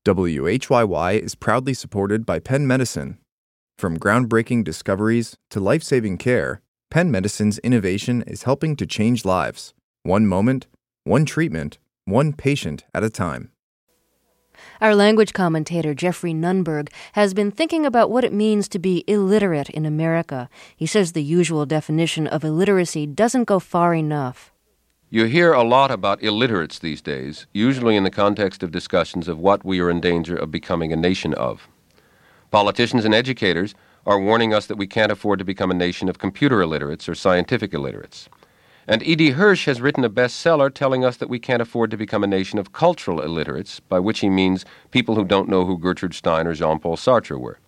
WHYY is proudly supported by Penn Medicine. From groundbreaking discoveries to life-saving care, Penn Medicine's innovation is helping to change lives, one moment, one treatment, one patient at a time. Our language commentator, Jeffrey Nunberg, has been thinking about what it means to be illiterate in America. He says the usual definition of illiteracy doesn't go far enough. You hear a lot about illiterates these days, usually in the context of discussions of what we are in danger of becoming a nation of. Politicians and educators are warning us that we can't afford to become a nation of computer illiterates or scientific illiterates. And E.D. Hirsch has written a bestseller telling us that we can't afford to become a nation of cultural illiterates, by which he means people who don't know who Gertrude Stein or Jean-Paul Sartre were.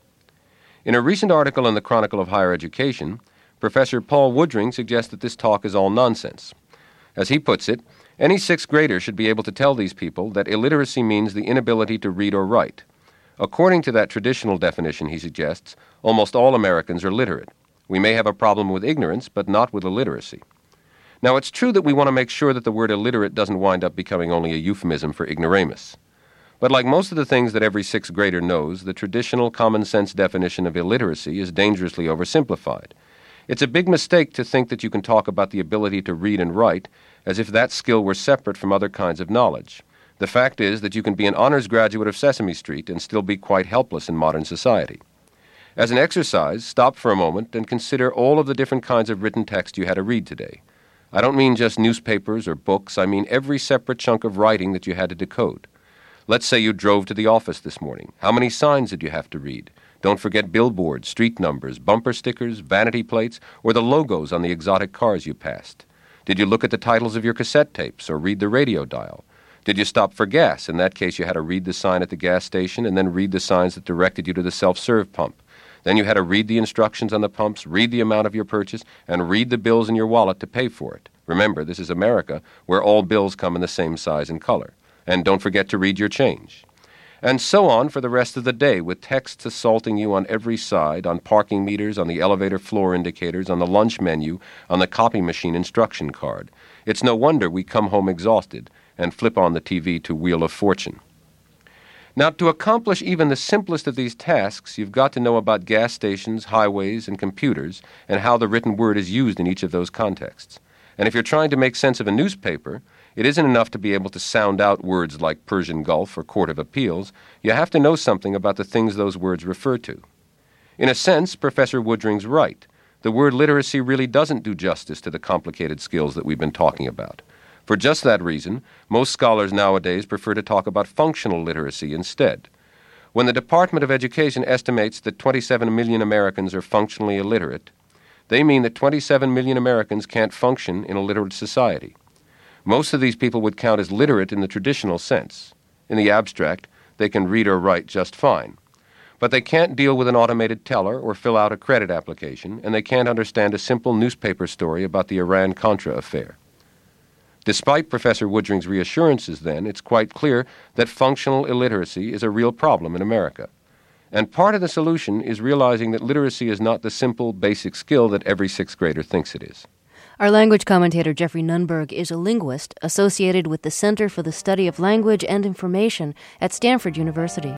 In a recent article in the Chronicle of Higher Education, Professor Paul Woodring suggests that this talk is all nonsense. As he puts it, any sixth grader should be able to tell these people that illiteracy means the inability to read or write. According to that traditional definition, he suggests, almost all Americans are literate. We may have a problem with ignorance, but not with illiteracy. Now, it's true that we want to make sure that the word illiterate doesn't wind up becoming only a euphemism for ignoramus. But like most of the things that every sixth grader knows, the traditional common-sense definition of illiteracy is dangerously oversimplified. It's a big mistake to think that you can talk about the ability to read and write as if that skill were separate from other kinds of knowledge. The fact is that you can be an honors graduate of Sesame Street and still be quite helpless in modern society. As an exercise, stop for a moment and consider all of the different kinds of written text you had to read today. I don't mean just newspapers or books, I mean every separate chunk of writing that you had to decode. Let's say you drove to the office this morning. How many signs did you have to read? Don't forget billboards, street numbers, bumper stickers, vanity plates, or the logos on the exotic cars you passed. Did you look at the titles of your cassette tapes or read the radio dial? Did you stop for gas? In that case, you had to read the sign at the gas station and then read the signs that directed you to the self-serve pump. Then you had to read the instructions on the pumps, read the amount of your purchase, and read the bills in your wallet to pay for it. Remember, this is America, where all bills come in the same size and color. And don't forget to read your change. And so on for the rest of the day, with texts assaulting you on every side, on parking meters, on the elevator floor indicators, on the lunch menu, on the copy machine instruction card. It's no wonder we come home exhausted and flip on the TV to Wheel of Fortune. Now, to accomplish even the simplest of these tasks, you've got to know about gas stations, highways, and computers, and how the written word is used in each of those contexts. And if you're trying to make sense of a newspaper, it isn't enough to be able to sound out words like Persian Gulf or Court of Appeals. You have to know something about the things those words refer to. In a sense, Professor Woodring's right. The word literacy really doesn't do justice to the complicated skills that we've been talking about. For just that reason, most scholars nowadays prefer to talk about functional literacy instead. When the Department of Education estimates that 27 million Americans are functionally illiterate, they mean that 27 million Americans can't function in a literate society. Most of these people would count as literate in the traditional sense. In the abstract, they can read or write just fine. But they can't deal with an automated teller or fill out a credit application, and they can't understand a simple newspaper story about the Iran-Contra affair. Despite Professor Woodring's reassurances, then, it's quite clear that functional illiteracy is a real problem in America. And part of the solution is realizing that literacy is not the simple, basic skill that every sixth grader thinks it is. Our language commentator, Jeffrey Nunberg, is a linguist associated with the Center for the Study of Language and Information at Stanford University.